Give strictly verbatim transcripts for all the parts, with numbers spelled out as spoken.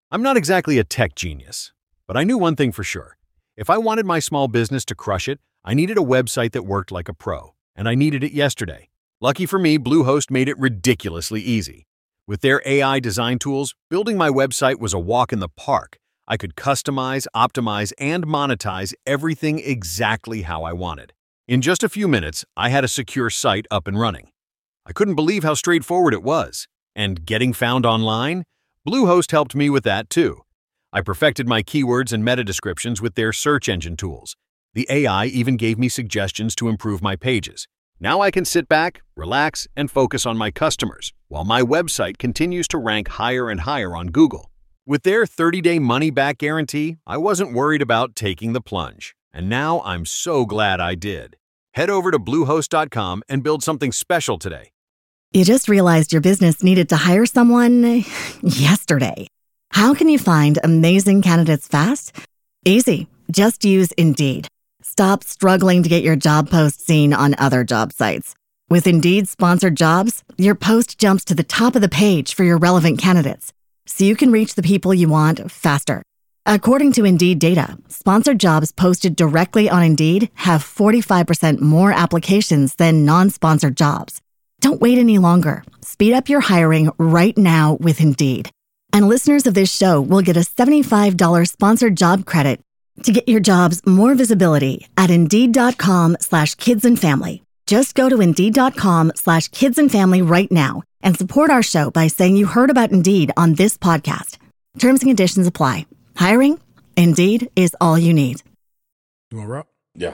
I'm not exactly a tech genius, but I knew one thing for sure. If I wanted my small business to crush it, I needed a website that worked like a pro, and I needed it yesterday. Lucky for me, Bluehost made it ridiculously easy. With their A I design tools, building my website was a walk in the park. I could customize, optimize, and monetize everything exactly how I wanted. In just a few minutes, I had a secure site up and running. I couldn't believe how straightforward it was. And getting found online? Bluehost helped me with that too. I perfected my keywords and meta descriptions with their search engine tools. The A I even gave me suggestions to improve my pages. Now I can sit back, relax, and focus on my customers, while my website continues to rank higher and higher on Google. With their thirty-day money-back guarantee, I wasn't worried about taking the plunge. And now I'm so glad I did. Head over to Bluehost dot com and build something special today. You just realized your business needed to hire someone yesterday. How can you find amazing candidates fast? Easy. Just use Indeed. Stop struggling to get your job post seen on other job sites. With Indeed sponsored jobs, your post jumps to the top of the page for your relevant candidates, so you can reach the people you want faster. According to Indeed data, sponsored jobs posted directly on Indeed have forty-five percent more applications than non-sponsored jobs. Don't wait any longer. Speed up your hiring right now with Indeed. And listeners of this show will get a seventy-five dollars sponsored job credit to get your jobs more visibility at Indeed.com slash kids and family. Just go to Indeed.com slash kids and family right now and support our show by saying you heard about Indeed on this podcast. Terms and conditions apply. Hiring? Indeed is all you need. You want to rock? Yeah.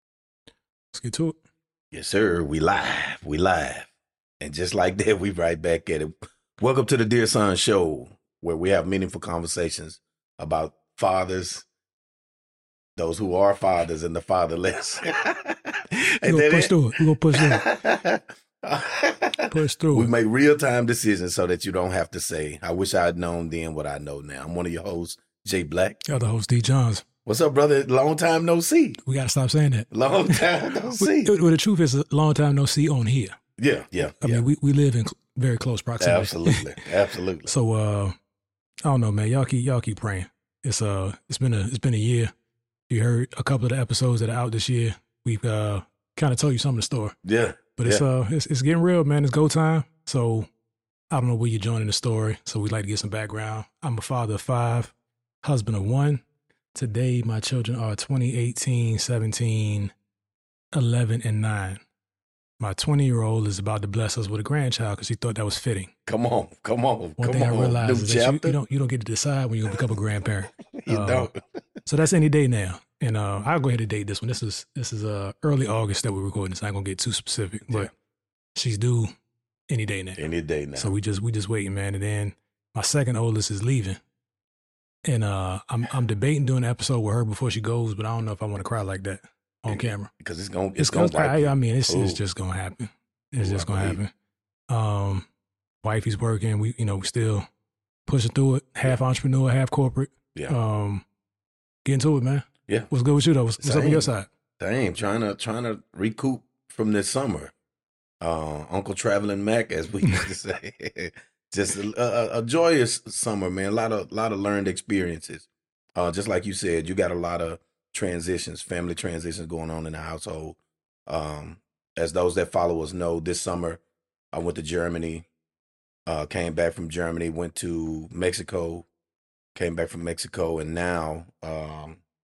Let's get to it. Yes, sir. We live. We live. And just like that, we right back at it. Welcome to the Dear Son Show, where we have meaningful conversations about fathers, those who are fathers, and the fatherless. We're going to push through it. We're going to push through it. Push through We it. make real-time decisions so that you don't have to say, I wish I had known then what I know now. I'm one of your hosts, Jay Black. Y'all the host, D. Johns. What's up, brother? Long time no see. We got to stop saying that. Long time no see. Well, well, the truth is, a long time no see on here. Yeah, yeah. I yeah. mean, we, we live in cl- very close proximity. Absolutely, absolutely. So, uh, I don't know, man. Y'all keep y'all keep praying. It's uh, it's been a it's been a year. You heard a couple of the episodes that are out this year. We've uh, kind of told you some of the story. Yeah, but it's yeah. uh, it's, it's getting real, man. It's go time. So, I don't know where you're joining the story. So, we'd like to get some background. I'm a father of five, husband of one. Today, my children are twenty, eighteen, seventeen, eleven, and nine. My twenty-year-old is about to bless us with a grandchild because he thought that was fitting. Come on, come on, One come thing on. I realized New is that you, chapter? you don't you don't get to decide when you're gonna become a grandparent. You Uh, don't. So that's any day now, and uh, I'll go ahead and date this one. This is this is uh, early August that we're recording this. I ain't gonna get too specific, but Yeah. she's due any day now. Any day now. So we just we just waiting, man. And then my second oldest is leaving, and uh, I'm I'm debating doing an episode with her before she goes, but I don't know if I want to cry like that on camera. Because it's going It's, it's gonna. going to I, I mean, it's, it's Ooh. just gonna happen. It's Ooh, just I gonna believe happen. Um, wifey's working. We, you know, we still pushing through it. Half entrepreneur, half corporate. Yeah. Um, getting to it, man. Yeah. What's good with you though? What's, what's up on your Same. side? Dang, trying to trying to recoup from this summer. Uh, Uncle Traveling Mac, as we used to say. Just a, a, a joyous summer, man. A lot of lot of learned experiences. Uh, just like you said, you got a lot of transitions, family transitions going on in the household. Um, as those that follow us know, this summer I went to Germany, uh, came back from Germany, went to Mexico, came back from Mexico, and now, um,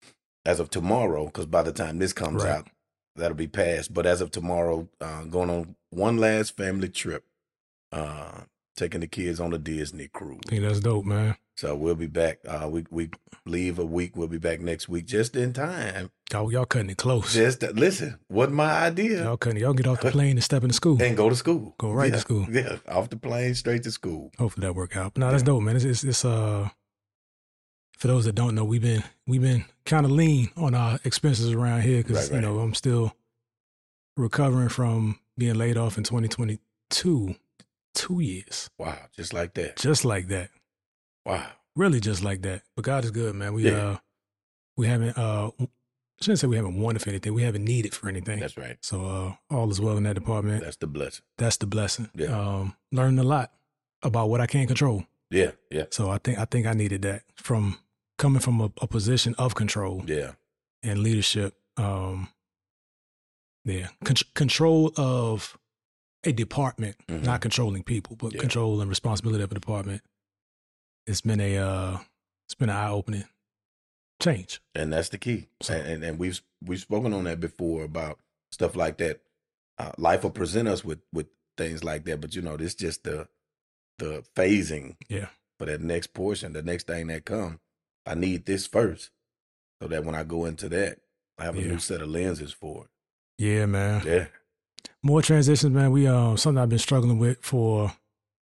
as of tomorrow, because by the time this comes Right. out, that'll be past. But as of tomorrow, uh, going on one last family trip, uh, taking the kids on a Disney cruise. I think that's dope, man. So we'll be back. Uh, we we leave a week. We'll be back next week, just in time. Y'all, y'all cutting it close. Just to, listen, wasn't my idea. Y'all cutting. Y'all get off the plane and step into school. And go to school. Go right yeah, to school. Yeah, off the plane, straight to school. Hopefully that work out. But no, that's Yeah. dope, man. It's, it's it's uh for those that don't know, we've been we've been kind of lean on our expenses around here because Right, right. you know I'm still recovering from being laid off in twenty twenty-two, two years, Wow, just like that. just like that, Wow. really just like that. But God is good, man. We Yeah. uh we haven't uh I shouldn't say we haven't wanted for anything. We haven't needed for anything. That's right. So uh all is well in that department. That's the blessing. That's the blessing. Yeah. Um, learning a lot about what I can't control. Yeah, yeah, So I think I think I needed that from coming from a, a position of control yeah, and leadership. Um, yeah, Con- control of a department, Mhm. not controlling people, but Yeah. control and responsibility of a department. It's been a uh, it's been an eye opening change. and that's the key. So- and, and and we've we've spoken on that before about stuff like that. Uh, life will present us with with things like that, but you know, this just the the phasing Yeah, for that next portion, the next thing that come. I need this first, so that when I go into that, I have a Yeah. new set of lenses for yeah, man. it. Yeah, More transitions, man. We um something I've been struggling with for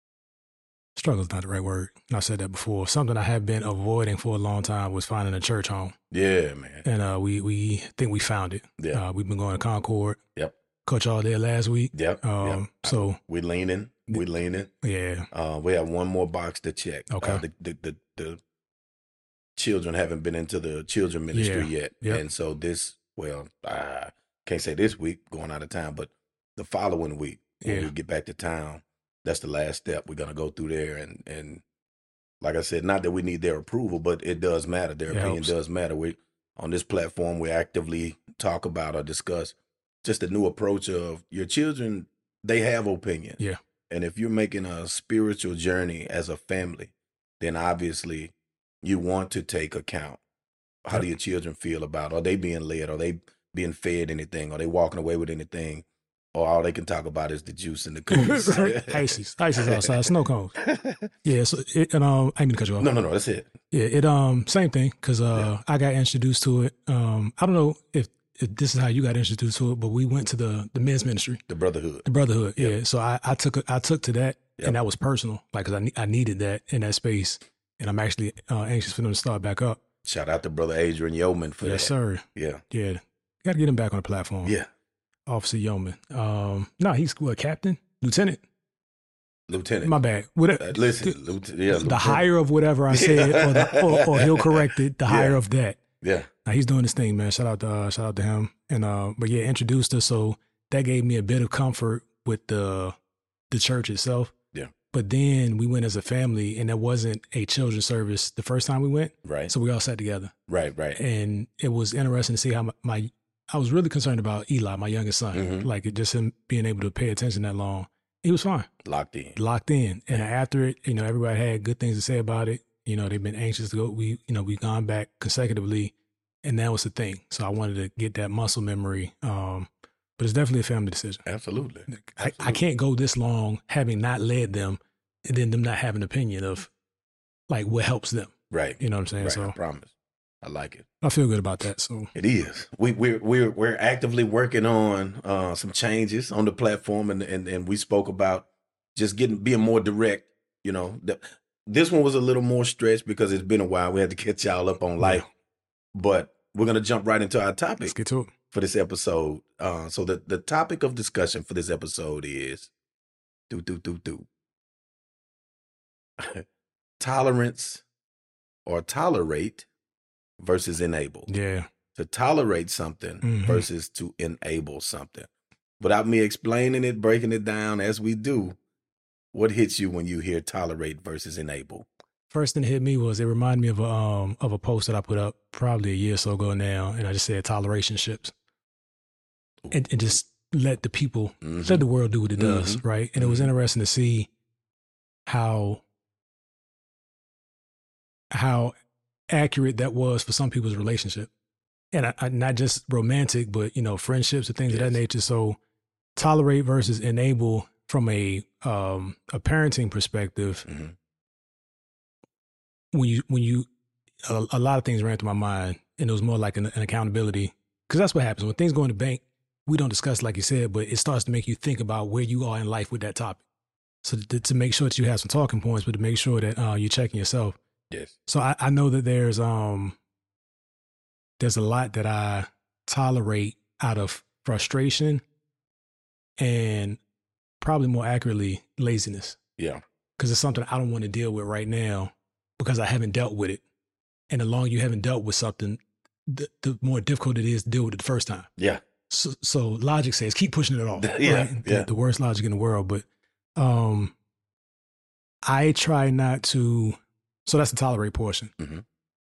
struggle is not the right word. And I said that before. Something I have been avoiding for a long time was finding a church home. yeah, man. And uh we we think we found it. Yeah. Uh, we've been going to Concord. Yep. Coach all there last week. Yep. Um yep. so We leaning. We leaning. yeah. Uh, we have one more box to check. Okay. Uh, the, the, the, the children haven't been into the children ministry Yeah. yet. Yep. And so this, well, I can't say this week, going out of town, but the following week, when Yeah. we get back to town, that's the last step. We're going to go through there. And, and like I said, not that we need their approval, but it does matter. Their It opinion helps. does matter. We on this platform, we actively talk about or discuss just a new approach of your children. They have opinions. Yeah. And if you're making a spiritual journey as a family, then obviously you want to take account. How Yep. do your children feel about, are they being led? Are they being fed anything? Are they walking away with anything? Or all they can talk about is the juice and the cookies. Ices. Ices outside, snow cones. Yeah, so it and um I didn't mean to cut you off. No, no, no, that's it. Yeah, it um same thing because uh I got introduced to it. Um I don't know if, if this is how you got introduced to it, but we went to the the men's ministry, The brotherhood. the brotherhood. Yep. Yeah, so I I took I took to that, Yep. and that was personal, like because I ne- I needed that in that space, and I'm actually uh, anxious for them to start back up. Shout out to brother Adrian Yeoman for Yes, that. sir. Yeah. Yeah, got to get him back on the platform. Yeah. Officer Yeoman. Um, no, he's what, captain, lieutenant. Lieutenant. My bad. What, Uh, listen, lieutenant, yeah, the lieutenant. higher of whatever I said, or, the, or, or he'll correct it. The Yeah. higher of that. Yeah. Now, he's doing his thing, man. Shout out to uh, shout out to him. And uh, but yeah, introduced us, so that gave me a bit of comfort with the the church itself. Yeah. But then we went as a family, and there wasn't a children's service the first time we went, Right. so we all sat together, Right, right. and it was interesting to see how my, my I was really concerned about Eli, my youngest son, Mhm. like it just him being able to pay attention that long. He was fine, Locked in. locked in, and after it, you know, everybody had good things to say about it. You know, they've been anxious to go. We, you know, we've gone back consecutively, and that was the thing. So I wanted to get that muscle memory. Um, but it's definitely a family decision. Absolutely. I, I Absolutely. can't go this long having not led them, and then them not having an opinion of like what helps them. Right. You know what I'm saying? Right. So I promise. I like it. I feel good about that. So It is. We we're we're we're actively working on uh, some changes on the platform, and, and and we spoke about just getting being more direct. You know, the, this one was a little more stretched because it's been a while. We had to catch y'all up on life, but we're gonna jump right into our let's topic get to it. for this episode. Uh, so the the topic of discussion for this episode is do do do do tolerance or tolerate versus enable. Yeah. To tolerate something Mhm. versus to enable something. Without me explaining it, breaking it down as we do, what hits you when you hear tolerate versus enable? First thing that hit me was it reminded me of a um of a post that I put up probably a year or so ago now, and I just said toleration ships, and, and just let the people Mhm. let the world do what it does, Mhm. right? And it was Mhm. interesting to see how how accurate that was for some people's relationship, and I, I, not just romantic, but you know, friendships and things of that Yes. nature. So tolerate versus enable from a um a parenting perspective. Mhm. when you when you a, a lot of things ran through my mind, and it was more like an, an accountability, because that's what happens when things go in the bank. We don't discuss, like you said, but it starts to make you think about where you are in life with that topic. So to, to make sure that you have some talking points, but to make sure that uh, you're checking yourself. Yes. So I, I know that there's um there's a lot that I tolerate out of frustration and probably more accurately laziness, Yeah. because it's something I don't want to deal with right now because I haven't dealt with it. And the longer you haven't dealt with something, the, the more difficult it is to deal with it the first time. Yeah. So, so logic says keep pushing it off. Yeah, right? The, yeah. the worst logic in the world. But um, I try not to, so that's the tolerate portion. Mm-hmm.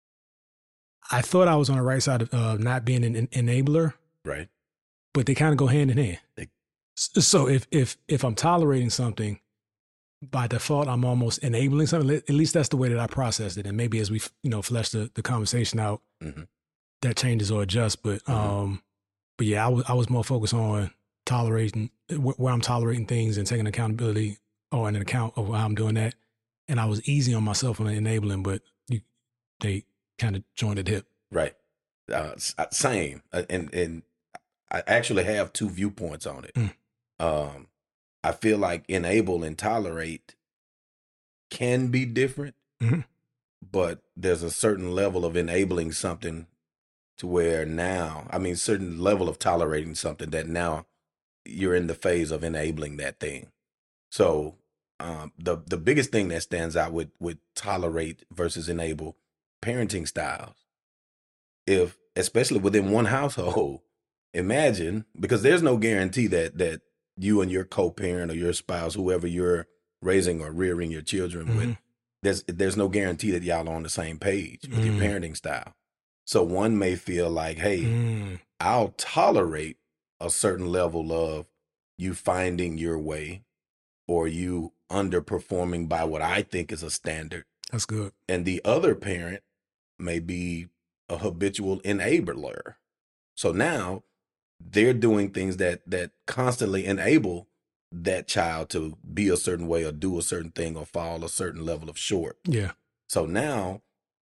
I thought I was on the right side of uh, not being an, an enabler, Right. but they kind of go hand in hand. They- so if if if I'm tolerating something, by default, I'm almost enabling something. At least that's the way that I processed it. And maybe as we, you know, flesh the, the conversation out, mm-hmm. that changes or adjusts. But, Mm-hmm. um, but yeah, I was, I was more focused on tolerating where I'm tolerating things and taking accountability or an account of how I'm doing that. And I was easy on myself on enabling, but you, they kind of joined at the hip. Right. Uh, s- uh, same. Uh, and, and I actually have two viewpoints on it. Mm. Um, I feel like enable and tolerate can be different, Mm-hmm. but there's a certain level of enabling something to where now, I mean, certain level of tolerating something that now you're in the phase of enabling that thing. So um, the the biggest thing that stands out with with tolerate versus enable parenting styles, if especially within one household, imagine, because there's no guarantee that that you and your co-parent or your spouse, whoever you're raising or rearing your children Mm-hmm. with, there's there's no guarantee that y'all are on the same page with Mm. your parenting style. So one may feel like, hey, Mm. I'll tolerate a certain level of you finding your way or you underperforming by what I think is a standard. That's good. And the other parent may be a habitual enabler. So now they're doing things that that constantly enable that child to be a certain way or do a certain thing or fall a certain level of short. Yeah. So now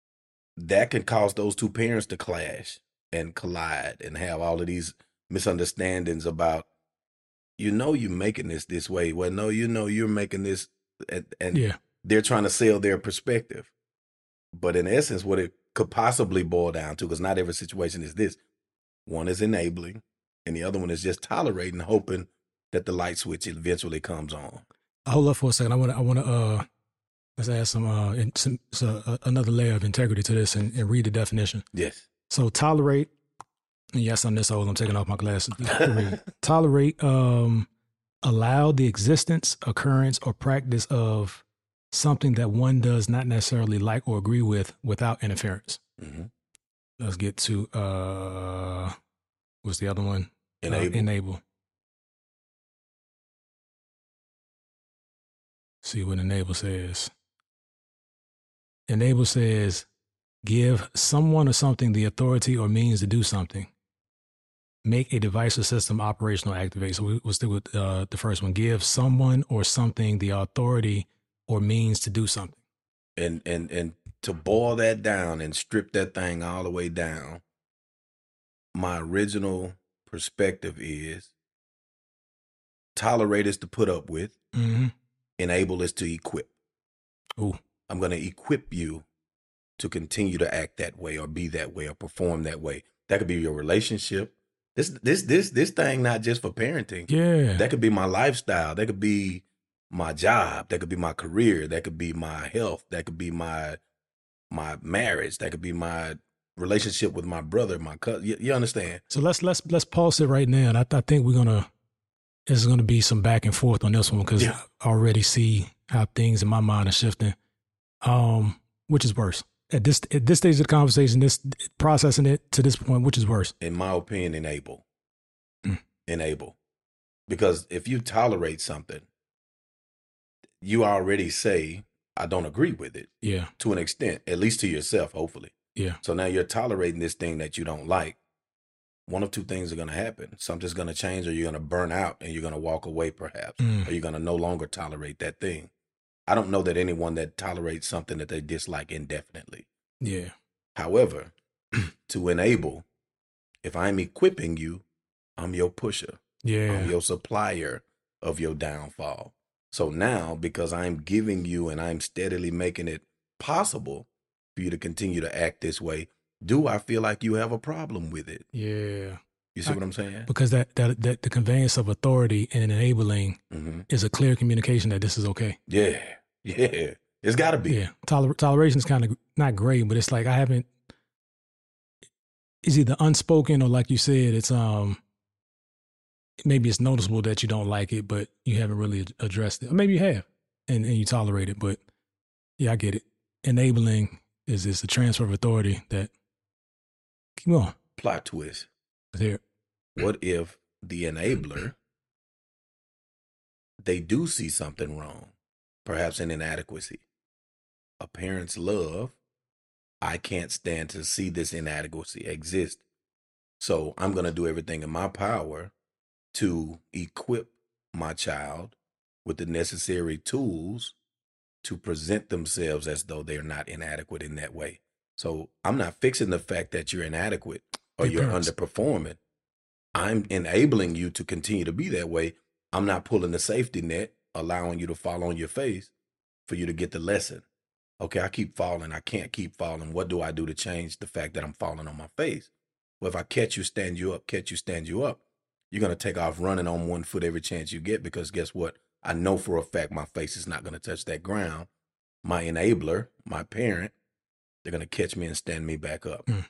that can cause those two parents to clash and collide and have all of these misunderstandings about, you know, you're making this this way. Well, no, you know, you're making this, and, and Yeah. they're trying to sell their perspective. But in essence, what it could possibly boil down to, because not every situation is this, one is enabling and the other one is just tolerating, hoping that the light switch eventually comes on. Hold up for a second. I want to, I want to, uh, let's add some, uh, in, some, so, uh, another layer of integrity to this and, and read the definition. Yes. So tolerate, and yes, I'm this old, I'm taking off my glasses to read. Tolerate, um, allow the existence, occurrence, or practice of something that one does not necessarily like or agree with without interference. Mm-hmm. Let's get to, uh, what's the other one? Enable. Uh, enable. See what enable says. Enable says, give someone or something the authority or means to do something. Make a device or system operational, activate. So we, we'll stick with uh, the first one. Give someone or something the authority or means to do something. And and and to boil that down and strip that thing all the way down, my original perspective is tolerate is to put up with, Mm-hmm. enable is to equip. Ooh. I'm going to equip you to continue to act that way or be that way or perform that way. That could be your relationship. This this this this thing not just for parenting. Yeah. That could be my lifestyle. That could be my job. That could be my career. That could be my health. That could be my my marriage. That could be my relationship with my brother, my cousin. You, you understand? So let's let's let's pause it right now. And I, I think we're gonna there's gonna be some back and forth on this one because Yeah. I already see how things in my mind are shifting. Um, which is worse at this at this stage of the conversation? This processing it to this point, which is worse? In my opinion, enable. Mm. Enable. Because if you tolerate something, you already say, I don't agree with it Yeah, to an extent, at least to yourself, hopefully. yeah, So now you're tolerating this thing that you don't like. One of two things are going to happen. Something's going to change, or you're going to burn out and you're going to walk away perhaps, Mm. or you're going to no longer tolerate that thing. I don't know that anyone that tolerates something that they dislike indefinitely. yeah, However, to enable, if I'm equipping you, I'm your pusher. yeah. I'm your supplier of your downfall. So now, because I'm giving you and I'm steadily making it possible for you to continue to act this way, do I feel like you have a problem with it? Yeah, You see I- what I'm saying? because that, that that the conveyance of authority and enabling Mm-hmm. is a clear communication that this is okay. Yeah, yeah. It's got to be. Yeah, Toler- toleration is kind of not great, but it's like I haven't. It's either unspoken or, like you said, it's um. Maybe it's noticeable that you don't like it, but you haven't really addressed it. Or maybe you have. and, and you tolerate it. But yeah, I get it. Enabling is is the transfer of authority that keep going. Plot twist. There. What if the enabler, they do see something wrong, perhaps an inadequacy? A parent's love, I can't stand to see this inadequacy exist. So I'm going to do everything in my power to equip my child with the necessary tools to present themselves as though they're not inadequate in that way. So I'm not fixing the fact that you're inadequate or Good you're parents. underperforming. I'm enabling you to continue to be that way. I'm not pulling the safety net, allowing you to fall on your face for you to get the lesson. Okay, I keep falling. I can't keep falling. What do I do to change the fact that I'm falling on my face? Well, if I catch you, stand you up, catch you, stand you up, you're going to take off running on one foot every chance you get, because guess what? I know for a fact my face is not going to touch that ground. My enabler, my parent, they're going to catch me and stand me back up. Mm.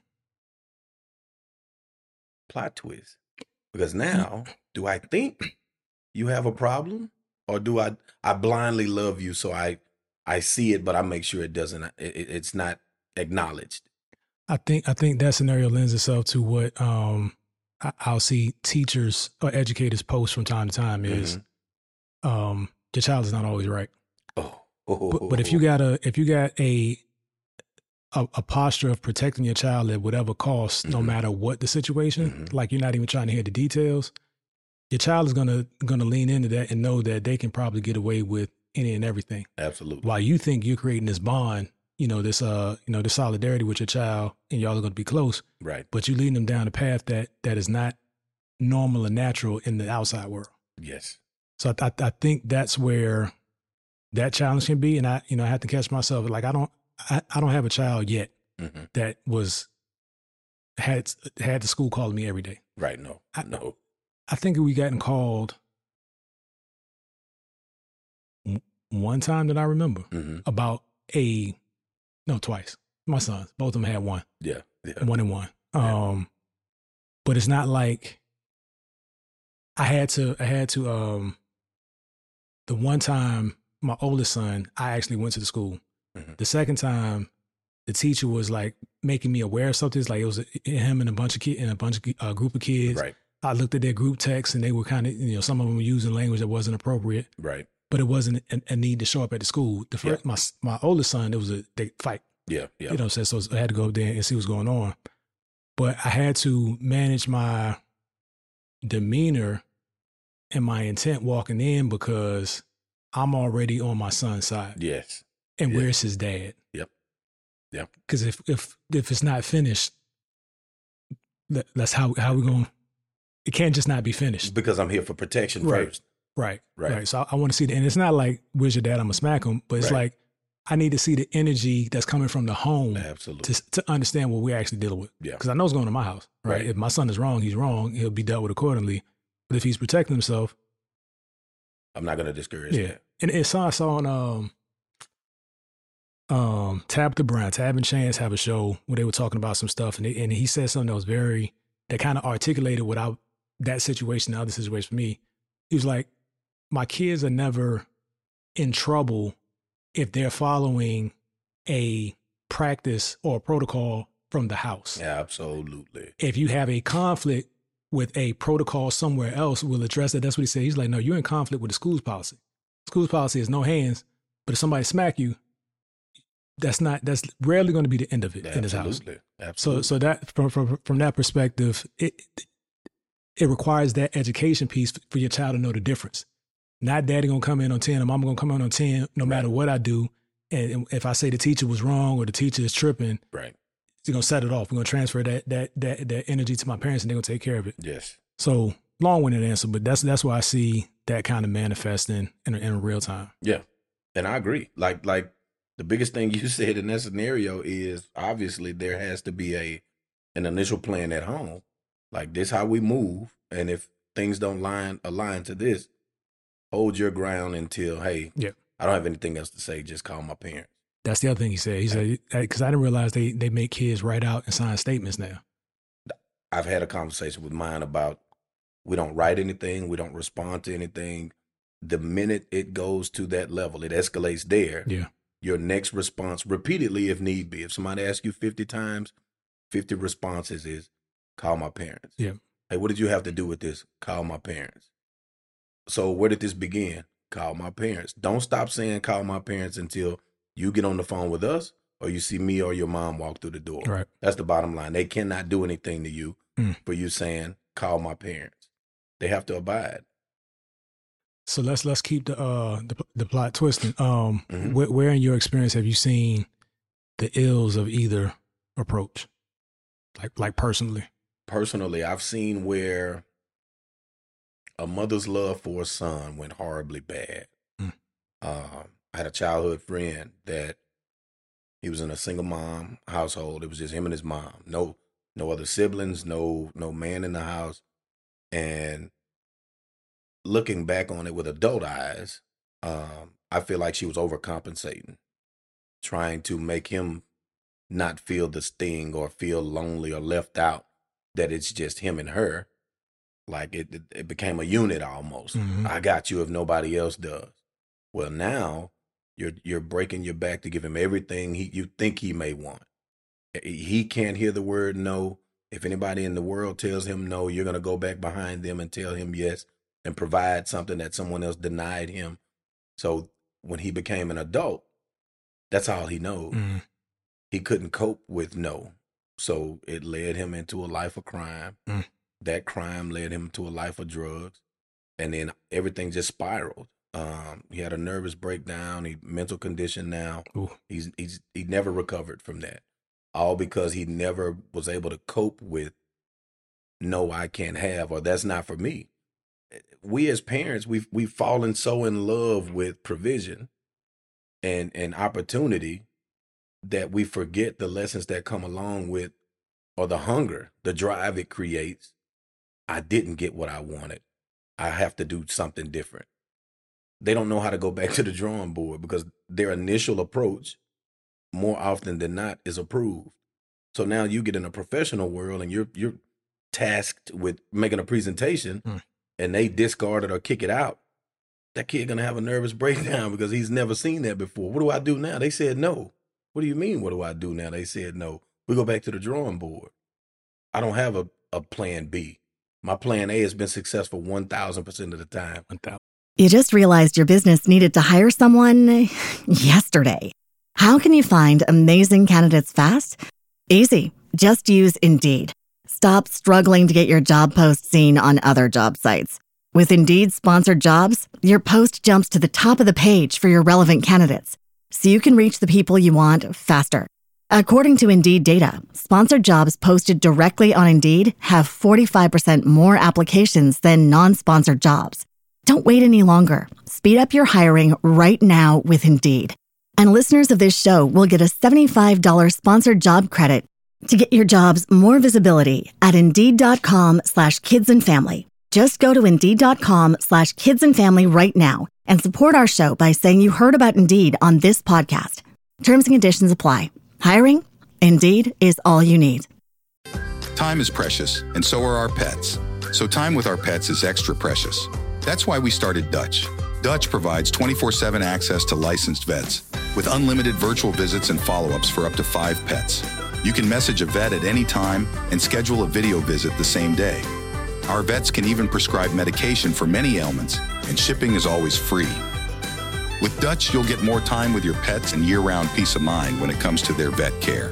Plot twist. Because now, do I think you have a problem, or do I I blindly love you, so I I see it, but I make sure it doesn't it, it's not acknowledged? I think I think that scenario lends itself to what um, I, I'll see teachers or educators post from time to time is Mhm. um, your child is not always right. Oh, But, but if you got a if you got a, a a posture of protecting your child at whatever cost, no Mhm. matter what the situation, Mhm. like you're not even trying to hear the details, your child is gonna gonna lean into that and know that they can probably get away with any and everything. Absolutely. While you think you're creating this bond, you know this uh you know this solidarity with your child, and y'all are gonna be close, Right. but you leading them down a path that that is not normal and natural in the outside world. Yes. So I, I, I think that's where that challenge can be. And I, you know, I have to catch myself. Like I don't, I, I don't have a child yet hmm that was had had the school calling me every day. Right. No. I- no. I think we gotten called w- one time that I remember hmm about a, no, twice. My sons, both of them had one, Yeah. Yeah. one and one. Yeah. Um, but it's not like I had to, I had to, um, the one time my oldest son, I actually went to the school. Mhm. The second time, the teacher was like making me aware of something. It's like it was him and a bunch of kids and a bunch of a uh, group of kids. Right. I looked at their group text and they were kind of, you know, some of them were using language that wasn't appropriate, Right. but it wasn't a, a need to show up at the school. The first, my my oldest son, it was a they fight. Yeah. Yeah. You know, so, so I had to go up there and see what's going on. But I had to manage my demeanor and my intent walking in because I'm already on my son's side. Yes. And Yeah. where's his dad? Yep. Yep. Because if if if it's not finished, that, that's how how we going. It can't just not be finished. Because I'm here for protection Right. first. Right. Right. Right. So I, I want to see the, and it's not like where's your dad? I'm gonna smack him, but it's Right. like I need to see the energy that's coming from the home Absolutely. to to understand what we're actually dealing with. Yeah. Because I know it's going to my house. Right? Right. If my son is wrong, he's wrong. He'll be dealt with accordingly. But if he's protecting himself, I'm not going to discourage yeah. that. And it's I saw on um um Tabitha Brown, Tab and Chance have a show where they were talking about some stuff, and they, and he said something that was very that kind of articulated what I that situation, the other situation for me. He was like, my kids are never in trouble if they're following a practice or a protocol from the house. Absolutely. If you have a conflict with a protocol somewhere else, we'll address it. That's what he said. He's like, no, you're in conflict with the school's policy. School's policy is no hands, but if somebody smack you, that's not, that's rarely going to be the end of it in this house. Absolutely. So, Absolutely. so that from, from, from that perspective, it, it requires that education piece for your child to know the difference. Not daddy going to come in on ten or mama going to come in on ten no matter what I do. And if I say the teacher was wrong or the teacher is tripping, Right. you're going to set it off. We're going to transfer that, that, that, that energy to my parents and they're going to take care of it. Yes. So long-winded answer, but that's, that's why I see that kind of manifesting in, in, in real time. Yeah. And I agree. Like, like the biggest thing you said in that scenario is obviously there has to be a, an initial plan at home. Like this, how we move. And if things don't line, align to this, hold your ground until, hey, Yeah. I don't have anything else to say. Just call my parents. That's the other thing he said. He said, because I didn't realize they, they make kids write out and sign statements now. I've had a conversation with mine about we don't write anything. We don't respond to anything. the minute it goes to that level, it escalates there. Yeah. Your next response, repeatedly if need be, if somebody asks you fifty times, fifty responses is, call my parents. Yeah. Hey, what did you have to do with this? Call my parents. So where did this begin? Call my parents. Don't stop saying call my parents until you get on the phone with us or you see me or your mom walk through the door. Right. That's the bottom line. They cannot do anything to you Mm. for you saying call my parents. They have to abide. So let's let's keep the uh the, the plot twisting. Um, Mhm. where, where in your experience have you seen the ills of either approach, like like personally? Personally, I've seen where a mother's love for a son went horribly bad. Mm. Um, I had a childhood friend that he was in a single mom household. It was just him and his mom. No, no other siblings. No, no man in the house. And looking back on it with adult eyes, um, I feel like she was overcompensating, trying to make him not feel the sting or feel lonely or left out. That it's just him and her. Like it, it, it became a unit almost. Mhm. I got you if nobody else does. Well, now you're you're breaking your back to give him everything he you think he may want. He can't hear the word no. If anybody in the world tells him no, you're gonna go back behind them and tell him yes and provide something that someone else denied him. So when he became an adult, that's all he knows. Mm. He couldn't cope with no. So it led him into a life of crime. Mm. That crime led him to a life of drugs. And then everything just spiraled. Um, he had a nervous breakdown, he mental condition now. Ooh. He's he's he never recovered from that. All because he never was able to cope with no, I can't have, or that's not for me. We as parents, we've we've fallen so in love with provision and and opportunity that we forget the lessons that come along with, or the hunger, the drive it creates. I didn't get what I wanted. I have to do something different. They don't know how to go back to the drawing board because their initial approach, more often than not, is approved. So now you get in a professional world and you're you're tasked with making a presentation, Mm. and they discard it or kick it out. That kid gonna have a nervous breakdown because he's never seen that before. What do I do now? They said no. What do you mean? What do I do now? They said no. We go back to the drawing board. I don't have a, a plan B. My plan A has been successful one thousand percent of the time. You just realized your business needed to hire someone yesterday. How can you find amazing candidates fast? Easy. Just use Indeed. Stop struggling to get your job post seen on other job sites. With Indeed sponsored jobs, your post jumps to the top of the page for your relevant candidates, so you can reach the people you want faster. According to Indeed data, sponsored jobs posted directly on Indeed have forty-five percent more applications than non-sponsored jobs. Don't wait any longer. Speed up your hiring right now with Indeed. And listeners of this show will get a seventy-five dollars sponsored job credit to get your jobs more visibility at Indeed.com slash kids and family. Just go to Indeed.com slash kids and family right now and support our show by saying you heard about Indeed on this podcast. Terms and conditions apply. Hiring? Indeed is all you need. Time is precious, and so are our pets. So time with our pets is extra precious. That's why we started Dutch. Dutch provides twenty-four seven access to licensed vets with unlimited virtual visits and follow-ups for up to five pets. You can message a vet at any time and schedule a video visit the same day. Our vets can even prescribe medication for many ailments, and shipping is always free. With Dutch, you'll get more time with your pets and year-round peace of mind when it comes to their vet care.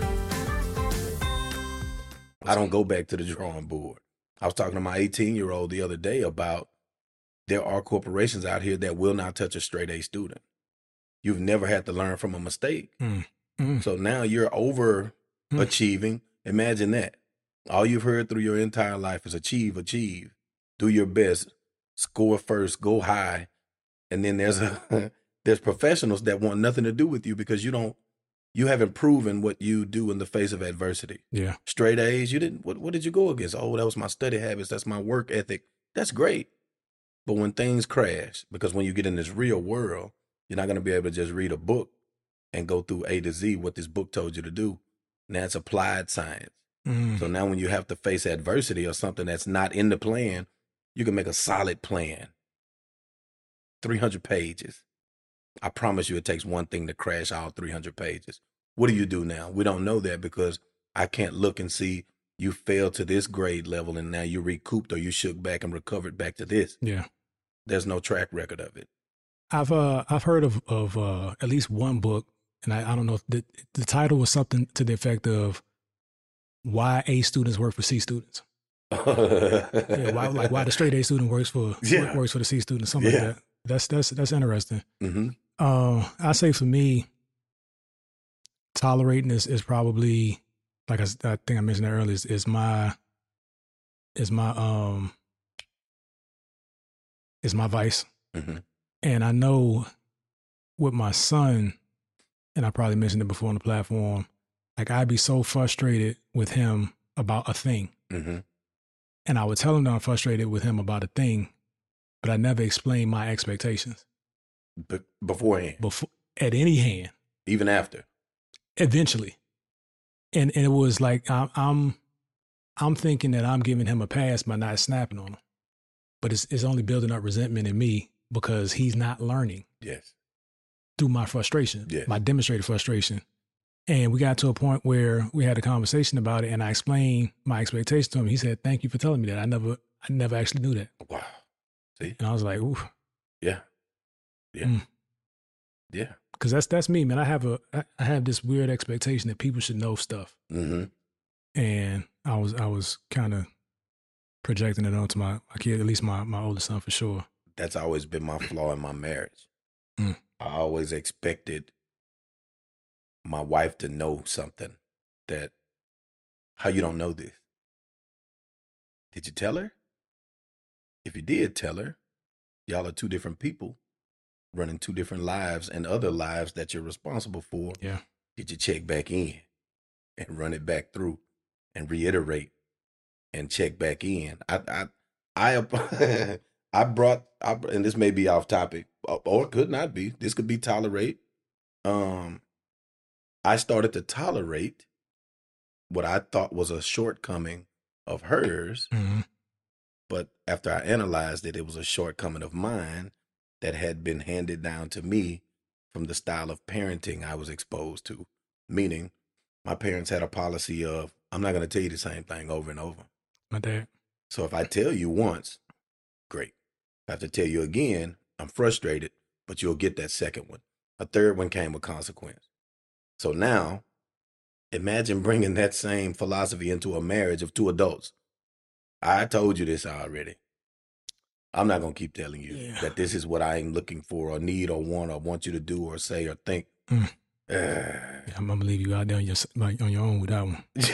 I don't go back to the drawing board. I was talking to my eighteen-year-old the other day about there are corporations out here that will not touch a straight A student. You've never had to learn from a mistake. Mm. Mm. So now you're overachieving. Imagine that. All you've heard through your entire life is achieve, achieve, do your best, score first, go high. And then there's a there's professionals that want nothing to do with you because you don't you haven't proven what you do in the face of adversity. Yeah. Straight A's, you didn't what what did you go against? Oh, that was my study habits, that's my work ethic. That's great. But when things crash, because when you get in this real world, you're not going to be able to just read a book and go through A to Z what this book told you to do. Now it's applied science. Mm. So now when you have to face adversity or something that's not in the plan, you can make a solid plan three hundred pages. I promise you it takes one thing to crash all three hundred pages. What do you do now? We don't know that because I can't look and see you failed to this grade level and now you recouped or you shook back and recovered back to this. Yeah. There's no track record of it. I've uh I've heard of of uh, at least one book, and I, I don't know if the, the title was something to the effect of why A students work for C students. yeah, why, like why the straight A student works for yeah. works for the C student, something yeah. like that. That's that's that's interesting. Mm-hmm. Uh, I say for me, tolerating is, is probably like I, I think I mentioned that earlier is, is my is my um is my vice, mm-hmm. and I know with my son, and I probably mentioned it before on the platform. Like I'd be so frustrated with him about a thing. Mm-hmm. And I would tell him that I'm frustrated with him about a thing, but I never explained my expectations. But beforehand? Before, at any hand. Even after? Eventually. And and it was like, I'm, I'm, I'm thinking that I'm giving him a pass by not snapping on him. But it's, it's only building up resentment in me because he's not learning. Yes. Through my frustration, yes. my demonstrated frustration. And we got to a point where we had a conversation about it and I explained my expectations to him. He said, thank you for telling me that. I never, I never actually knew that. Wow. See? And I was like, ooh. Yeah. Yeah. Mm. Yeah. Cause that's, that's me, man. I have a, I have this weird expectation that people should know stuff. Mm-hmm. And I was, I was kind of projecting it onto my, my kid, at least my, my oldest son for sure. That's always been my flaw in my marriage. Mm. I always expected my wife to know something that, how you don't know this? Did you tell her? If you did tell her, y'all are two different people running two different lives and other lives that you're responsible for. Yeah. Did you check back in and run it back through and reiterate and check back in? I, I, I, I brought, I, and this may be off topic or it could not be. This could be tolerate. Um, I started to tolerate what I thought was a shortcoming of hers. Mm-hmm. But after I analyzed it, it was a shortcoming of mine that had been handed down to me from the style of parenting I was exposed to. Meaning, my parents had a policy of, I'm not going to tell you the same thing over and over. My dad. So if I tell you once, great. If I have to tell you again, I'm frustrated, but you'll get that second one. A third one came with consequence. So now, imagine bringing that same philosophy into a marriage of two adults. I told you this already. I'm not going to keep telling you yeah. that this is what I am looking for or need or want or want you to do or say or think. Mm. Uh, yeah, I'm going to leave you out there on your, on your own with that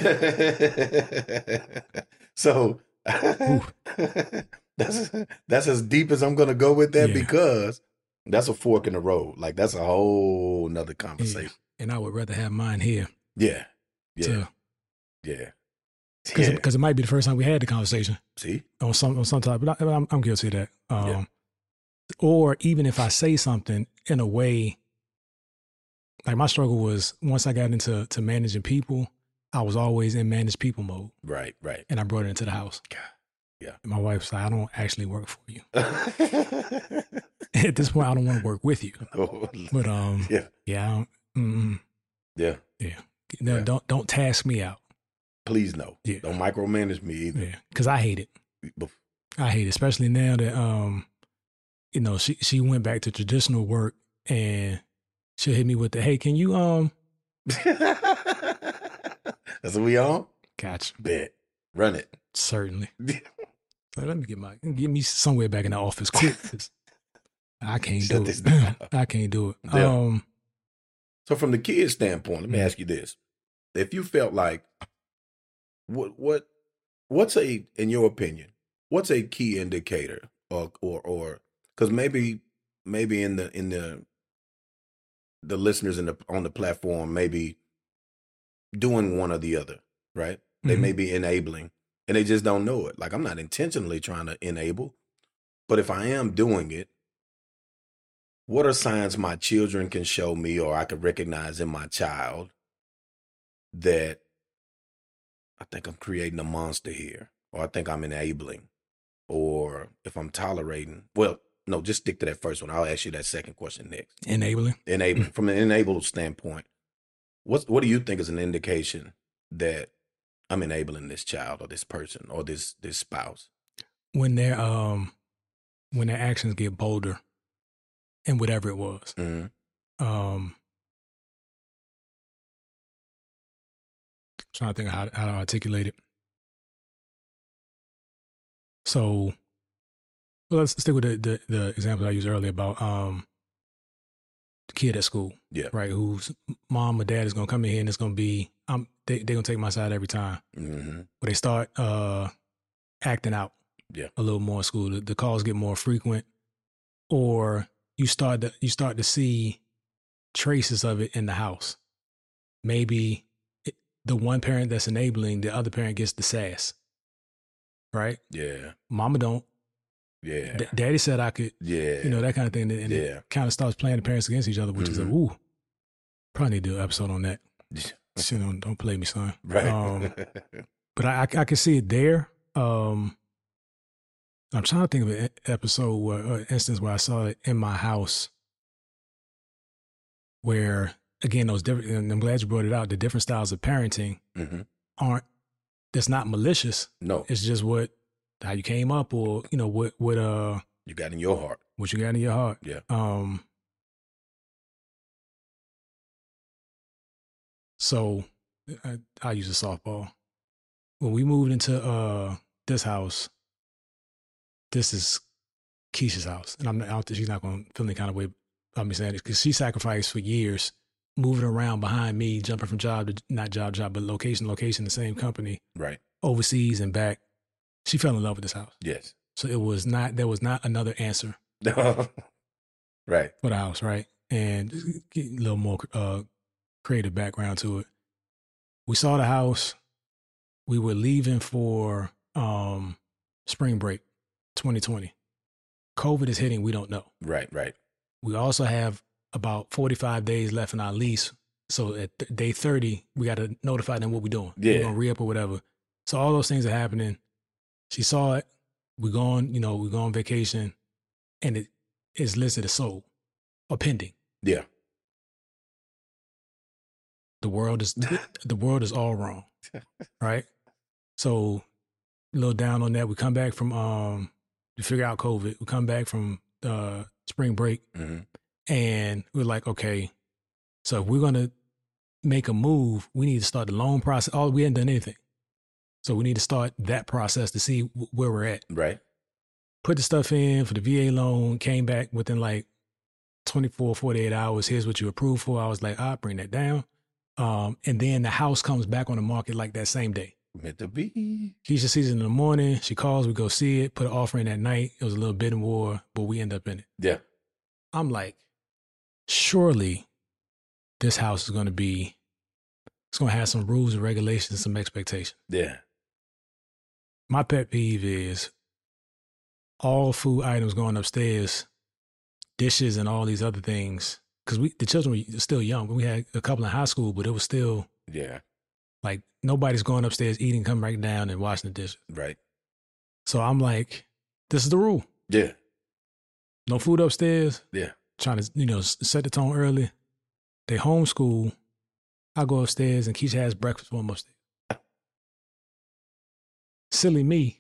one. So that's, that's as deep as I'm going to go with that yeah. because that's a fork in the road. Like that's a whole nother conversation. Yeah. And I would rather have mine here. Yeah. Yeah. To, yeah. Because yeah. it, it might be the first time we had the conversation. See? On some on some type, but I, I'm, I'm guilty of that. Um, yeah. Or even if I say something in a way, like my struggle was once I got into to managing people, I was always in managed people mode. Right, right. And I brought it into the house. Yeah. And my wife said, I don't actually work for you. At this point, I don't want to work with you. Oh, but um, yeah. Yeah. I don't, mm, yeah. Yeah. No, yeah. Don't don't task me out. Please no. Yeah. Don't micromanage me either. Yeah. Because I hate it. I hate it, especially now that um, you know, she she went back to traditional work and she'll hit me with the, hey, can you um That's what we on? Gotcha. Bet. Run it. Certainly. So let me get my get me somewhere back in the office quick. I can't Shut do this it. down. I can't do it. Yeah. Um So from the kid's standpoint, let me mm-hmm. ask you this. If you felt like what what what's a in your opinion, what's a key indicator or or or because maybe maybe in the in the the listeners in the on the platform maybe doing one or the other, right? They mm-hmm. may be enabling and they just don't know it. Like I'm not intentionally trying to enable, but if I am doing it, what are signs my children can show me or I can recognize in my child that I think I'm creating a monster here, or I think I'm enabling, or if I'm tolerating? Well, no, just stick to that first one. I'll ask you that second question next. Enabling. Enabling. From an enable standpoint, what what do you think is an indication that I'm enabling this child or this person or this this spouse? When their um when their actions get bolder and whatever it was. Mm-hmm. Um trying to think of how, how to articulate it. So well, let's stick with the, the, the example I used earlier about um, the kid at school, Yeah. right? Whose mom or dad is going to come in here and it's going to be, um, they, they're going to take my side every time. Mm-hmm. But they start uh, acting out Yeah. a little more in school. The, the calls get more frequent, or you start to, you start to see traces of it in the house. Maybe it, the one parent that's enabling, the other parent gets the sass, right? Yeah. Mama don't. Yeah. D- Daddy said I could, Yeah. you know, that kind of thing. And Yeah. it kind of starts playing the parents against each other, which is like, Mhm. ooh, probably need to do an episode on that. You know, don't play me, son. Right. Um, but I, I, I can see it there. Um, I'm trying to think of an e- episode where, or instance where I saw it in my house where, again, those different, and I'm glad you brought it out, the different styles of parenting Mm-hmm. aren't, that's not malicious. No, It's just what, how you came up, or, you know, what, what, uh, you got in your heart. what you got in your heart. Yeah. Um, so I, I use a softball. When we moved into uh this house, this is Keisha's house, and I'm not, I don't think she's not going to feel any kind of way about me saying this, because she sacrificed for years, moving around behind me, jumping from job to not job to job, but location to location, the same company, Right. overseas and back. She fell in love with this house, Yes. so it was not there was not another answer Right. for the house, right? And get a little more uh, creative background to it. We saw the house. We were leaving for um, spring break, twenty twenty. COVID is hitting. We don't know. Right. Right. We also have about forty-five days left in our lease. So at th- day thirty, we got to notify them what we're doing. Yeah. We're going to re-up or whatever. So all those things are happening. She saw it. We go on, you know, we go on vacation, and it is listed as sold or pending. Yeah. The world is the world is all wrong, right? So a little down on that. We come back from um to figure out COVID. We come back from uh spring break, Mm-hmm. and we're like, okay, so if we're gonna make a move, we need to start the loan process. Oh, we hadn't done anything, so we need to start that process to see w- where we're at. Right. Put the stuff in for the V A loan. Came back within like twenty-four, forty-eight hours. Here's what you approved for. I was like, I'll bring that down. Um, and then the house comes back on the market like that same day. Meant to be. Keisha sees it in the morning. She calls, we go see it, put an offer in that night. It was a little bidding war, but we end up in it. Yeah. I'm like, surely this house is going to be, it's going to have some rules and regulations, some expectations. Yeah. My pet peeve is all food items going upstairs, dishes and all these other things. Because we the children were still young. We had a couple in high school, but it was still Yeah. like nobody's going upstairs, eating, coming right down and washing the dishes. Right. So I'm like, this is the rule. Yeah. No food upstairs. Yeah. Trying to, you know, s- set the tone early. They homeschool. I go upstairs and Keisha has breakfast for them upstairs. Silly me.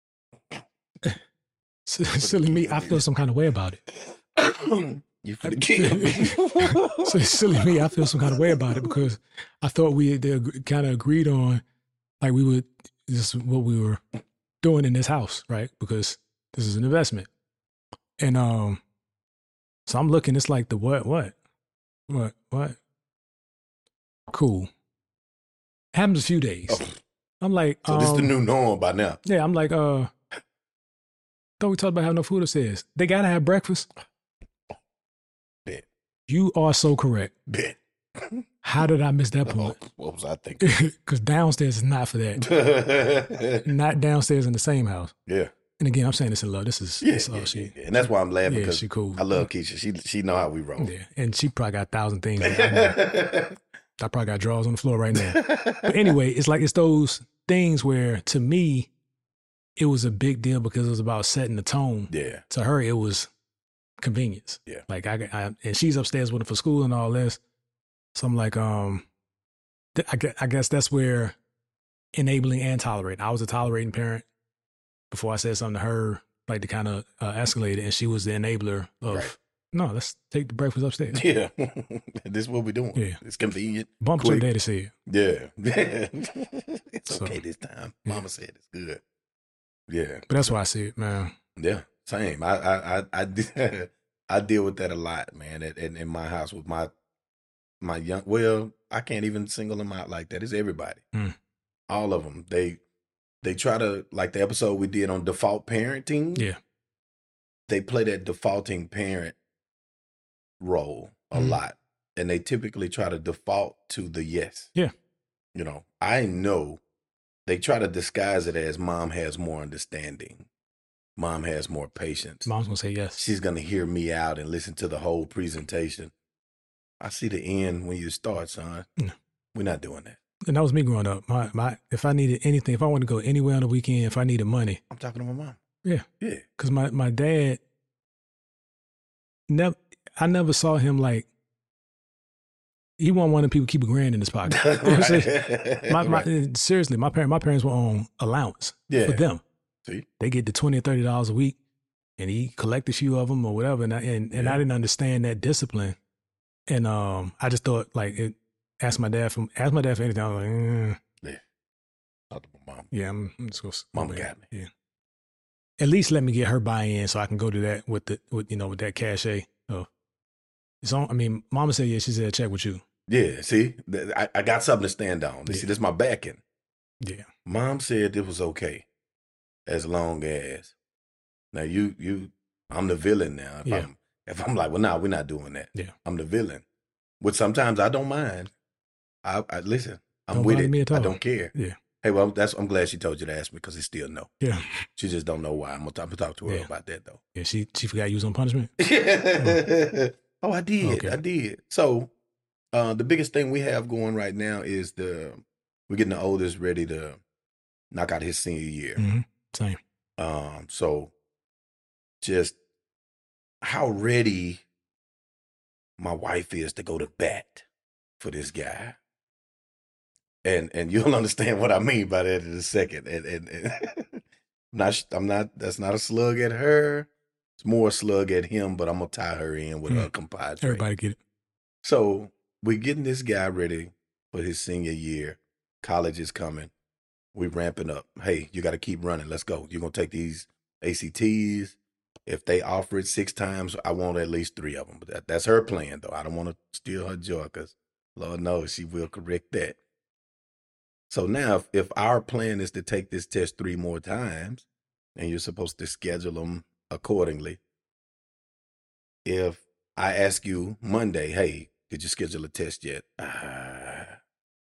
Silly me. I feel some kind of way about it. You for the kid. So silly me. I feel some kind of way about it because I thought we had kind of agreed on, like we would, this is what we were doing in this house, right? Because this is an investment. And um, so I'm looking, it's like the what, what, what, what? Cool. Happens a few days. Oh, I'm like, so this is the um, new norm by now. yeah, I'm like, uh, thought we talked about having no food upstairs. They gotta have breakfast. Bet. You are so correct. Bet. How did I miss that Oh, point? what was I thinking? Because downstairs is not for that. Not downstairs in the same house. Yeah. And again, I'm saying this in love. This is, Yeah, this is all yeah, she. yeah, yeah. And that's why I'm laughing Yeah, because she cool. I love Keisha. She she know how we roll. Yeah, and she probably got a thousand things. that I, know. I probably got drawers on the floor right now. But anyway, it's like it's those things where to me, it was a big deal because it was about setting the tone. Yeah. To her, it was convenience. Yeah. Like I, I and she's upstairs with him for school and all this. So I'm like, um, th- I guess, I guess that's where enabling and tolerating. I was a tolerating parent before I said something to her, like to kind of uh, escalate it, and she was the enabler of. Right. No, let's take the breakfast upstairs. Yeah. This is what we're doing. Yeah. It's convenient. Bump what your daddy said. Yeah. It's So, okay this time. yeah. Mama said it's good. Yeah. But that's why I see it, man. Yeah. Same. I I I I, de- I deal with that a lot, man. In, in, in my house with my my young. Well, I can't even single them out like that. It's everybody. Mm. All of them. They they try to, like the episode we did on default parenting. Yeah. They play that defaulting parent role a Mhm. lot, and they typically try to default to the yes. Yeah. You know, I know they try to disguise it as mom has more understanding, mom has more patience, Mom's gonna say yes. she's gonna hear me out and listen to the whole presentation. I see the end when you start, son. No. We're not doing that. And that was me growing up. My my if I needed anything, if I wanted to go anywhere on the weekend, if I needed money, I'm talking to my mom. yeah, Yeah. because my my dad never, I never saw him like he wasn't one of the people keep a grand in his pocket. You know what I'm saying? My, my, Right. Seriously, my parent my parents were on allowance Yeah. for them. See? They get the twenty or thirty dollars a week, and he collect a few of them or whatever. And I, and, and I Yeah. didn't understand that discipline, and um, I just thought like it, ask my dad for ask my dad for anything. I was like, mm, Yeah. Talk to my mom. yeah, I'm, I'm just gonna. Mama go back. got me. Yeah. At least let me get her buy-in so I can go to that with the with you know with that cachet. Oh, it's on. I mean, Mama said yeah. She said check with you. Yeah, see? Th- I, I got something to stand on. You Yeah. see, this is my backing. Yeah. Mom said it was okay as long as. Now you you I'm the villain now. If Yeah. I'm if I'm like, well, nah, we're not doing that. Yeah. I'm the villain. Which sometimes I don't mind. I, I listen. I'm Don't with bother it. me at I all. don't care. Yeah. Hey, well, that's I'm glad she told you to ask me because it's still no. Yeah. She just don't know why. I'm gonna talk, I'm gonna talk to her Yeah. about that though. Yeah. She she forgot you was on punishment. Oh, I did. Okay. I did. So, uh, the biggest thing we have going right now is the we're getting the oldest ready to knock out his senior year. Mm-hmm. Same. Um, so just how ready my wife is to go to bat for this guy. And and you'll understand what I mean by that in a second. And and, and I'm not I'm not that's not a slug at her. It's more a slug at him, but I'm gonna tie her in with Mm. her compadre. Everybody get it. So we're getting this guy ready for his senior year. College is coming. We ramping up. Hey, you got to keep running. Let's go. You're gonna take these A C Ts. If they offer it six times, I want at least three of them. But that, that's her plan, though. I don't want to steal her joy because Lord knows she will correct that. So now, if, if our plan is to take this test three more times, and you're supposed to schedule them accordingly, if I ask you Monday, hey, did you schedule a test yet? Ah,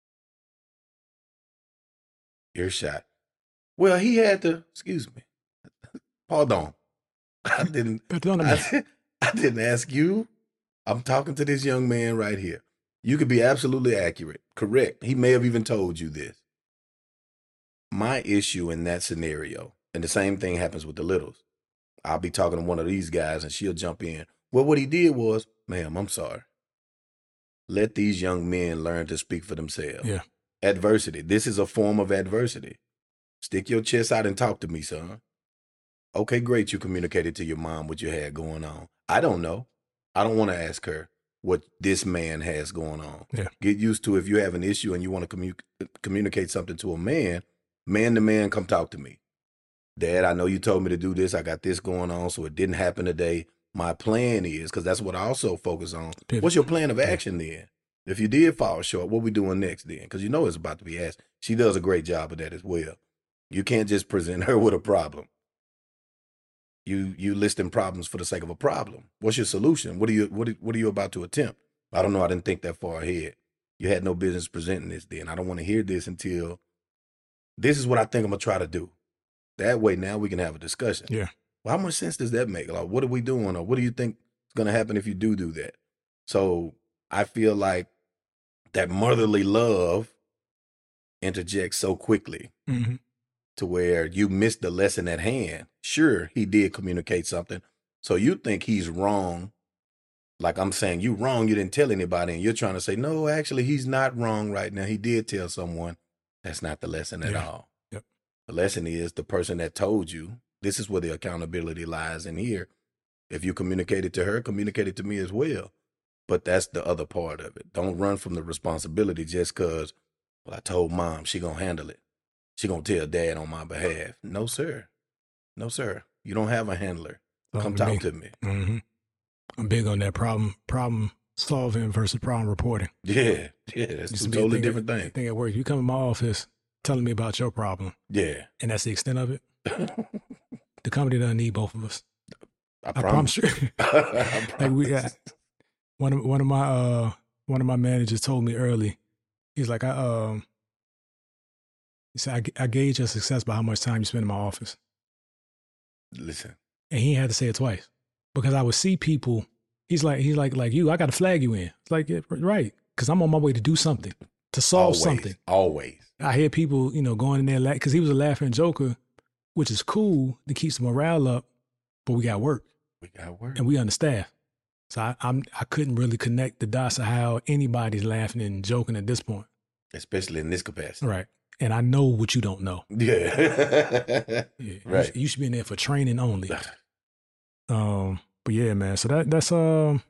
earshot. Well, he had to, excuse me. Pardon. I didn't, Pardon me. I, I didn't ask you. I'm talking to this young man right here. You could be absolutely accurate, correct. He may have even told you this. My issue in that scenario, and the same thing happens with the littles. I'll be talking to one of these guys and she'll jump in. Well, what he did was, ma'am, I'm sorry. Let these young men learn to speak for themselves. Yeah. Adversity. This is a form of adversity. Stick your chest out and talk to me, son. Okay, great. You communicated to your mom what you had going on. I don't know. I don't want to ask her what this man has going on. Yeah. Get used to if you have an issue and you want to commu- communicate something to a man, man to man, come talk to me. Dad, I know you told me to do this. I got this going on, so it didn't happen today. My plan is, because that's what I also focus on. Pivot. What's your plan of action then? If you did fall short, what we doing next then? Because you know it's about to be asked. She does a great job of that as well. You can't just present her with a problem. You you listing problems for the sake of a problem. What's your solution? What are you what are, what are you about to attempt? I don't know. I didn't think that far ahead. You had no business presenting this then. I don't want to hear this until this is what I think I'm gonna try to do. That way now we can have a discussion. Yeah. Well, how much sense does that make? Like, what are we doing? Or what do you think is gonna happen if you do do that? So I feel like that motherly love interjects so quickly Mm-hmm. to where you missed the lesson at hand. Sure, he did communicate something, So you think he's wrong. Like I'm saying, you wrong, you didn't tell anybody, and you're trying to say, no, actually, he's not wrong right now. He did tell someone. That's not the lesson at Yeah. all. Yep. The lesson is the person that told you, this is where the accountability lies in here. If you communicate it to her, communicate it to me as well. But that's the other part of it. Don't run from the responsibility just because, well, I told mom she going to handle it. She going to tell dad on my behalf. No, sir. No, sir. You don't have a handler. Talk Come to talk me. to me. Mm-hmm. I'm big on that problem problem solving versus problem reporting. Yeah. Yeah. That's Used two to be a totally thing different at, things. thing at work. You come in my office telling me about your problem, Yeah. and that's the extent of it. The company doesn't need both of us. I I promise promise. you. I Like we, promise. uh, one of one of my uh one of my managers told me early. He's like, I um, he said I, I gauge your success by how much time you spend in my office, Listen. and he had to say it twice because I would see people. He's like he's like like you. I got to flag you in. It's like yeah, right because I'm on my way to do something to solve Always. something. Always. I hear people you know going in there because he was a laughing joker, which is cool to keep the morale up, but we got work. We got work. And we understaffed. So I, I'm I couldn't really connect the dots of how anybody's laughing and joking at this point. Especially in this capacity. Right. And I know what you don't know. Yeah. Yeah. Right. You, you should be in there for training only. Um, but yeah, man. So that that's um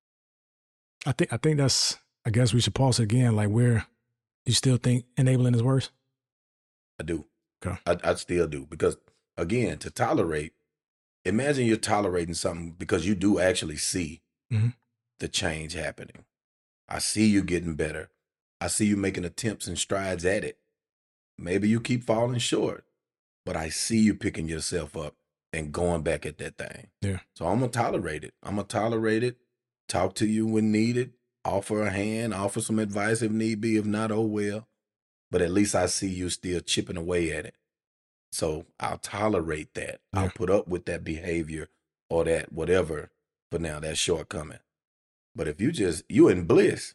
I think I think that's I guess we should pause it again. Like where you still think enabling is worse? I do. Okay. I, I still do. Because again, to tolerate, imagine you're tolerating something because you do actually see Mhm. the change happening. I see you getting better. I see you making attempts and strides at it. Maybe you keep falling short, but I see you picking yourself up and going back at that thing. Yeah. So I'm going to tolerate it. I'm going to tolerate it, talk to you when needed, offer a hand, offer some advice if need be. If not, oh well. But at least I see you still chipping away at it. So I'll tolerate that. Yeah. I'll put up with that behavior or that whatever for now, that shortcoming. But if you just, you in bliss,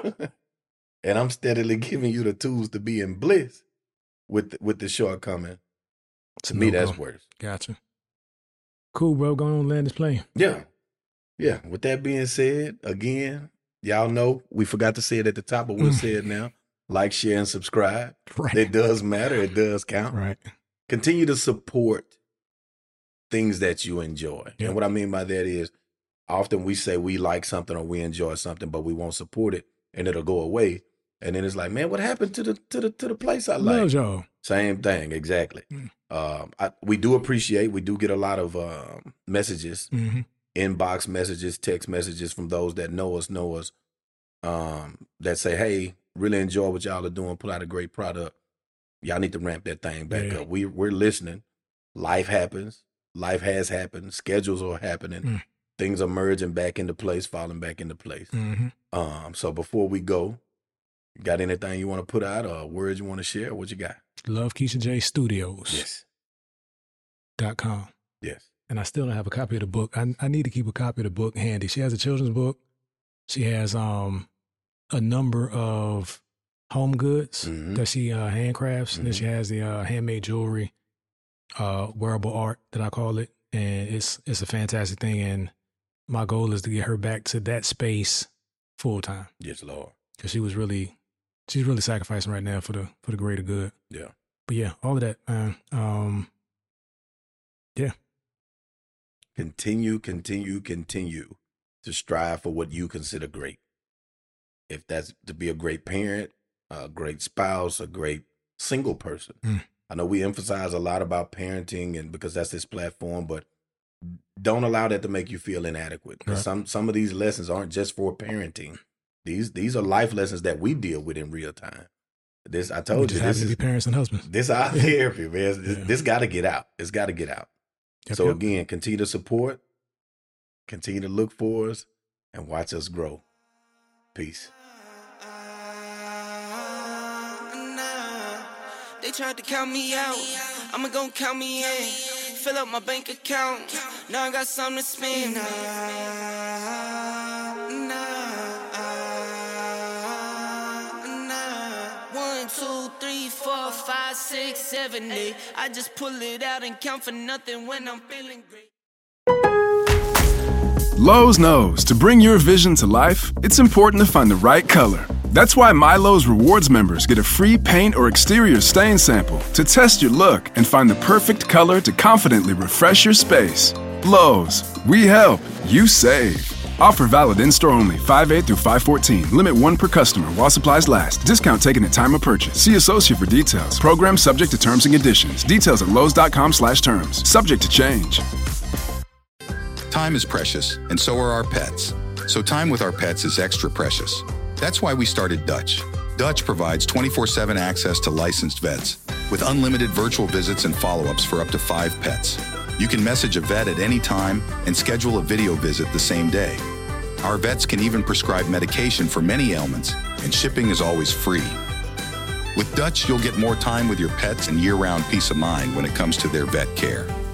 and I'm steadily giving you the tools to be in bliss with, with the shortcoming, to me, No that's go. worse. Gotcha. Cool, bro. Go on, land this plane. Yeah. Yeah. With that being said, again, y'all know we forgot to say it at the top, but we'll say it now. Like, share, and subscribe. Right. It does matter. It does count. Right. Continue to support things that you enjoy. Yep. And what I mean by that is often we say we like something or we enjoy something, but we won't support it and it'll go away. And then it's like, man, what happened to the to the to the place I like? Love y'all. Same thing, exactly. Mm. Um, I, we do appreciate, we do get a lot of um, messages, Mm-hmm. inbox messages, text messages from those that know us, know us, um, that say, hey, really enjoy what y'all are doing, put out a great product. Y'all need to ramp that thing back Yeah. up. We, we're listening. Life happens. Life has happened. Schedules are happening. Mm. Things are merging back into place, falling back into place. Mm-hmm. Um, so before we go, you got anything you want to put out or words you want to share? What you got? Love Keisha J Studios Yes. dot com. Yes. And I still don't have a copy of the book. I, I need to keep a copy of the book handy. She has a children's book. She has um a number of home goods Mhm. that she uh, handcrafts. And then Mhm. she has the uh, handmade jewelry, uh, wearable art that I call it. And it's it's a fantastic thing. And my goal is to get her back to that space full time Yes, Lord. because she was really she's really sacrificing right now for the for the greater good. Yeah. But yeah, all of that, man. Um, yeah. Continue, continue, continue to strive for what you consider great. If that's to be a great parent, a great spouse, a great single person. Mm. I know we emphasize a lot about parenting and because that's this platform, but don't allow that to make you feel inadequate. 'Cause Right. Some some of these lessons aren't just for parenting. These these are life lessons that we deal with in real time. This I We told you just happen this to be is parents and husbands. this our therapy, man. This, Yeah. this got to get out. It's got to get out. Yep, so yep. again, continue to support, continue to look for us, and watch us grow. Peace. They tried to count me out, I'ma gon' count me in. Fill up my bank account, now I got something to spend. Nah, nah, nah. One, two, three, four, five, six, seven, eight. I just pull it out and count for nothing when I'm feeling great. Lowe's knows to bring your vision to life, it's important to find the right color. That's why MyLowe's Rewards members get a free paint or exterior stain sample to test your look and find the perfect color to confidently refresh your space. Lowe's, we help, you save. Offer valid in-store only, five eight through five fourteen. Limit one per customer while supplies last. Discount taken at time of purchase. See associate for details. Program subject to terms and conditions. Details at lowes.com slash terms. Subject to change. Time is precious, and so are our pets. So time with our pets is extra precious. That's why we started Dutch. Dutch provides twenty-four seven access to licensed vets with unlimited virtual visits and follow-ups for up to five pets. You can message a vet at any time and schedule a video visit the same day. Our vets can even prescribe medication for many ailments, and shipping is always free. With Dutch, you'll get more time with your pets and year-round peace of mind when it comes to their vet care.